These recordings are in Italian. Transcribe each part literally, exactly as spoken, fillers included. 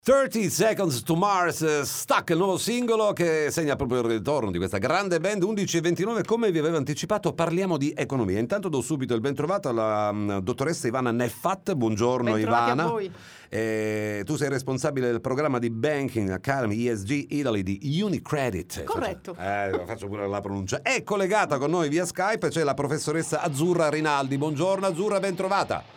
thirty Seconds to Mars, Stuck, il nuovo singolo che segna proprio il ritorno di questa grande band. Undici e ventinove, come vi avevo anticipato, parliamo di economia. Intanto do subito il ben trovato alla um, dottoressa Ivana Neffat. Buongiorno Ivana. A voi. Eh, tu sei responsabile del programma di Banking Academy E S G Italy di Unicredit. Corretto. Faccio, eh, faccio pure la pronuncia. È collegata con noi via Skype, c'è la professoressa Azzurra Rinaldi. Buongiorno Azzurra, ben trovata.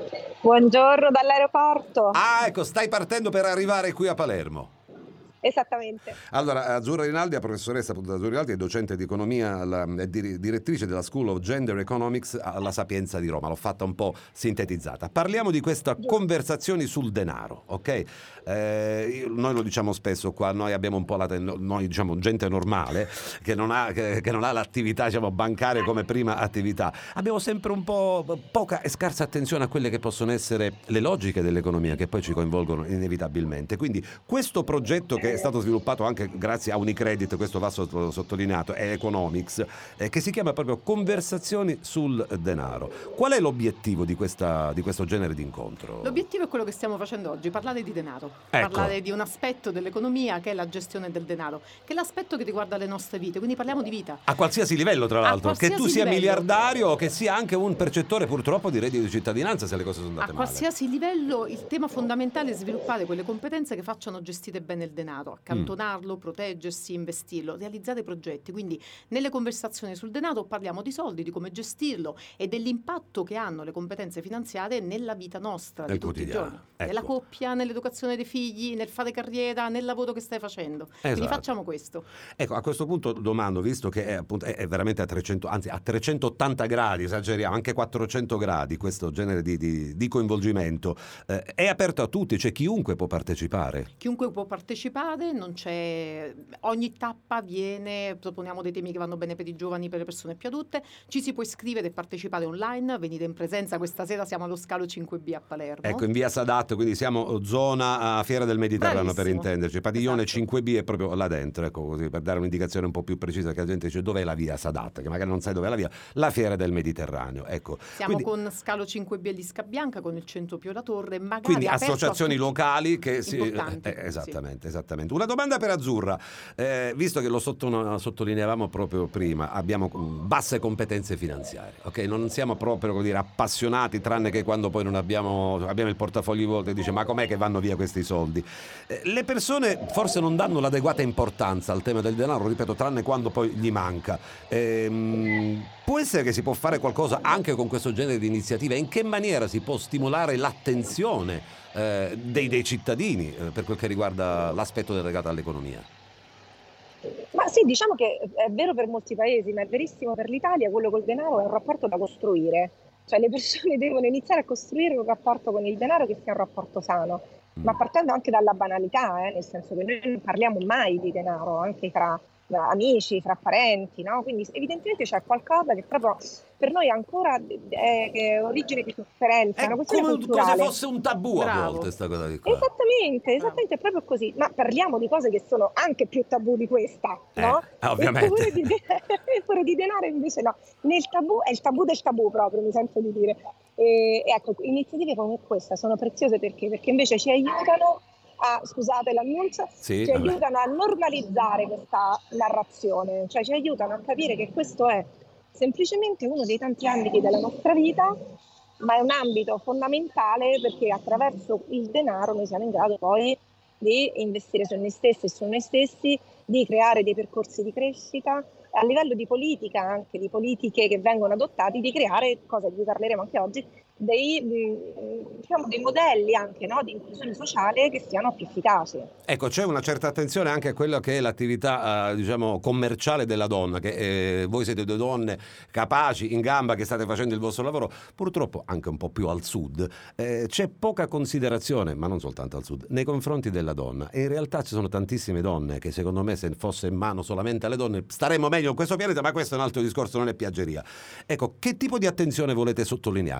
Buongiorno dall'aeroporto. Ah, ecco, stai partendo per arrivare qui a Palermo. Esattamente. Allora, Azzurra Rinaldi, la professoressa appunto Azzurra Rinaldi, è docente di economia, la, è direttrice della School of Gender Economics alla Sapienza di Roma. L'ho fatta un po' sintetizzata. Parliamo di questa conversazioni sul denaro, ok? Eh, noi lo diciamo spesso qua, noi abbiamo un po' la ten- noi diciamo gente normale che non ha, che, che non ha l'attività diciamo bancaria come prima attività. Abbiamo sempre un po' poca e scarsa attenzione a quelle che possono essere le logiche dell'economia che poi ci coinvolgono inevitabilmente. Quindi questo progetto che è stato sviluppato anche grazie a Unicredit, questo va sottolineato, è Economics, eh, che si chiama proprio Conversazioni sul denaro. Qual è l'obiettivo di, questa, di questo genere di incontro? L'obiettivo è quello che stiamo facendo oggi, parlare di denaro, ecco. Parlare di un aspetto dell'economia che è la gestione del denaro, che è l'aspetto che riguarda le nostre vite, quindi parliamo di vita. A qualsiasi livello, tra l'altro, che tu sia livello. miliardario o che sia anche un percettore purtroppo di reddito di cittadinanza, se le cose sono andate A male. qualsiasi livello il tema fondamentale è sviluppare quelle competenze che facciano gestire bene il denaro, accantonarlo, mm. proteggersi, investirlo, realizzare progetti. Quindi nelle conversazioni sul denaro parliamo di soldi, di come gestirlo e dell'impatto che hanno le competenze finanziarie nella vita nostra nel di tutti i giorni, ecco. nella coppia, nell'educazione dei figli, nel fare carriera, nel lavoro che stai facendo. Esatto. Quindi facciamo questo. Ecco, a questo punto domando, visto che è, appunto, è veramente a trecento, anzi a trecentottanta gradi, esageriamo, anche quattrocento gradi questo genere di, di, di coinvolgimento, eh, è aperto a tutti, cioè chiunque può partecipare? Chiunque può partecipare, non c'è, ogni tappa viene, proponiamo dei temi che vanno bene per i giovani, per le persone più adulte, ci si può iscrivere e partecipare online, venite in presenza, questa sera siamo allo Scalo cinque B a Palermo. Ecco, in via Sadat, quindi siamo zona a Fiera del Mediterraneo. Bravissimo. Per intenderci, padiglione esatto. cinque B è proprio là dentro, ecco, così per dare un'indicazione un po' più precisa, che la gente dice dov'è la via Sadat, che magari non sai dov'è la via, la Fiera del Mediterraneo, ecco. Siamo quindi, con Scalo cinque B e Lisca Bianca, con il centro Pio La Torre, magari quindi associazioni locali che si eh, esattamente, sì. esattamente. Una domanda per Azzurra, eh, visto che lo sotto, sottolineavamo proprio prima, abbiamo basse competenze finanziarie, ok? Non siamo proprio, come dire, appassionati, tranne che quando poi non abbiamo, abbiamo il portafoglio vuoto e dice ma com'è che vanno via questi soldi? Eh, le persone forse non danno l'adeguata importanza al tema del denaro, ripeto, tranne quando poi gli manca. Ehm, può essere che si può fare qualcosa anche con questo genere di iniziative? In che maniera si può stimolare l'attenzione eh, dei, dei cittadini eh, per quel che riguarda l'aspetto legato all'economia? Ma sì, diciamo che è vero per molti paesi, ma è verissimo per l'Italia. Quello col denaro è un rapporto da costruire, cioè le persone devono iniziare a costruire un rapporto con il denaro che sia un rapporto sano, mm. ma partendo anche dalla banalità, eh, nel senso che noi non parliamo mai di denaro, anche tra amici, fra parenti, no? Quindi evidentemente c'è qualcosa che proprio per noi ancora è, è origine di sofferenza, è una questione come culturale. se fosse un tabù. Bravo. A volte questa cosa di qua. Esattamente, esattamente, è proprio così. Ma parliamo di cose che sono anche più tabù di questa, eh, no? Ovviamente. E di, pure di denaro invece no. Nel tabù è il tabù del tabù proprio, mi sento di dire. E, ecco, iniziative come questa sono preziose perché? Perché invece ci aiutano a, scusate l'annuncio, sì, ci vabbè. aiutano a normalizzare questa narrazione, cioè ci aiutano a capire che questo è semplicemente uno dei tanti ambiti della nostra vita, ma è un ambito fondamentale perché attraverso il denaro noi siamo in grado poi di investire su noi stessi e su noi stessi, di creare dei percorsi di crescita, a livello di politica, anche di politiche che vengono adottati, di creare, cosa di cui parleremo anche oggi, dei, diciamo, dei modelli anche, no, di inclusione sociale che siano più efficaci. Ecco, c'è una certa attenzione anche a quella che è l'attività eh, diciamo commerciale della donna, che eh, voi siete due donne capaci, in gamba, che state facendo il vostro lavoro, purtroppo anche un po' più al sud, eh, c'è poca considerazione, ma non soltanto al sud, nei confronti della donna, e in realtà ci sono tantissime donne che secondo me se fosse in mano solamente alle donne staremmo meglio in questo pianeta, ma questo è un altro discorso, non è piaggeria. Ecco, che tipo di attenzione volete sottolineare in questo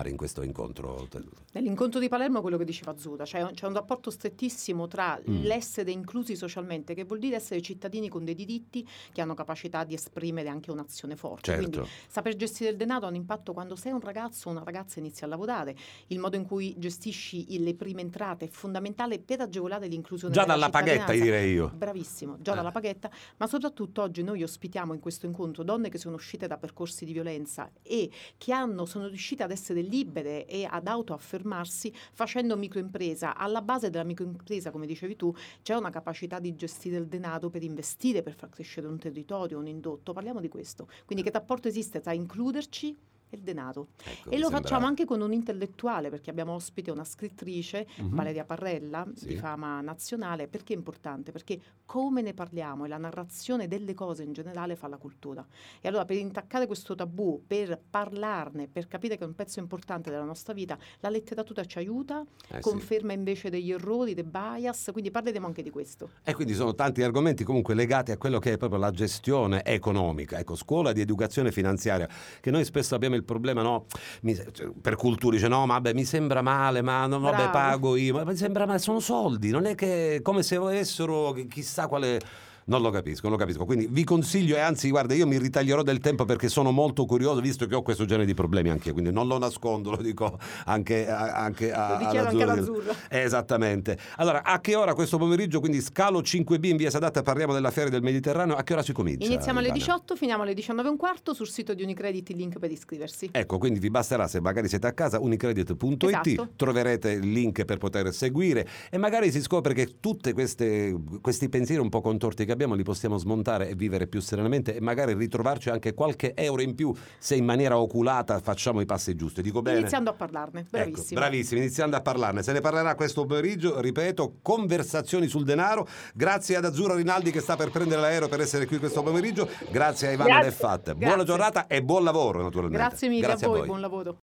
quell'incontro? Nell'incontro di Palermo è quello che diceva Zuda, cioè c'è un rapporto strettissimo tra Mm. l'essere inclusi socialmente, che vuol dire essere cittadini con dei diritti che hanno capacità di esprimere anche un'azione forte. Certo. Quindi saper gestire il denaro ha un impatto quando sei un ragazzo o una ragazza inizia a lavorare. Il modo in cui gestisci i- le prime entrate è fondamentale per agevolare l'inclusione Già della dalla paghetta, cittadinanza. direi io. Bravissimo, già Eh. dalla paghetta, ma soprattutto oggi noi ospitiamo in questo incontro donne che sono uscite da percorsi di violenza e che hanno, sono riuscite ad essere libere e ad autoaffermarsi facendo microimpresa. Alla base della microimpresa, come dicevi tu, c'è una capacità di gestire il denaro per investire, per far crescere un territorio, un indotto. Parliamo di questo. Quindi che rapporto esiste tra includerci e il denaro? Ecco, E mi lo sembra- facciamo anche con un intellettuale, perché abbiamo ospite una scrittrice, Mhm. Valeria Parrella, Sì. di fama nazionale. Perché è importante? Perché come ne parliamo e la narrazione delle cose in generale fa la cultura. E allora per intaccare questo tabù, per parlarne, per capire che è un pezzo importante della nostra vita, la letteratura ci aiuta, Eh sì. conferma invece degli errori, dei bias, quindi parleremo anche di questo. E quindi sono tanti argomenti comunque legati a quello che è proprio la gestione economica, ecco, scuola di educazione finanziaria, che noi spesso abbiamo il problema, no, mi- cioè, per cultura dice no, ma vabbè, mi sembra male, ma no, vabbè, Bravo. pago io, ma mi sembra male, sono soldi, non è che come se avessero chissà quale. Non lo capisco, non lo capisco. Quindi vi consiglio, e anzi, guarda, io mi ritaglierò del tempo perché sono molto curioso, visto che ho questo genere di problemi anche io, quindi non lo nascondo, lo dico anche a, anche a, Lo dichiaro anche all'Azzurro. all'Azzurro. Esattamente. Allora, a che ora questo pomeriggio? Quindi scalo cinque B in via Sadatta, parliamo della Fiera del Mediterraneo. A che ora si comincia? Iniziamo alle Ivana? diciotto, finiamo alle diciannove e un quarto, sul sito di Unicredit il link per iscriversi. Ecco, quindi vi basterà, se magari siete a casa, unicredit punto it, Esatto. troverete il link per poter seguire e magari si scopre che tutti questi pensieri un po' contorti che abbiamo li possiamo smontare e vivere più serenamente e magari ritrovarci anche qualche euro in più se in maniera oculata facciamo i passi giusti. Dico bene? Iniziando a parlarne, bravissimo. Ecco, bravissimi, iniziando a parlarne. Se ne parlerà questo pomeriggio, ripeto, conversazioni sul denaro. Grazie ad Azzurra Rinaldi che sta per prendere l'aereo per essere qui questo pomeriggio. Grazie a Ivana Grazie. Del Fatte. Buona Grazie. giornata e buon lavoro naturalmente. Grazie mille Grazie a voi, voi. buon lavoro.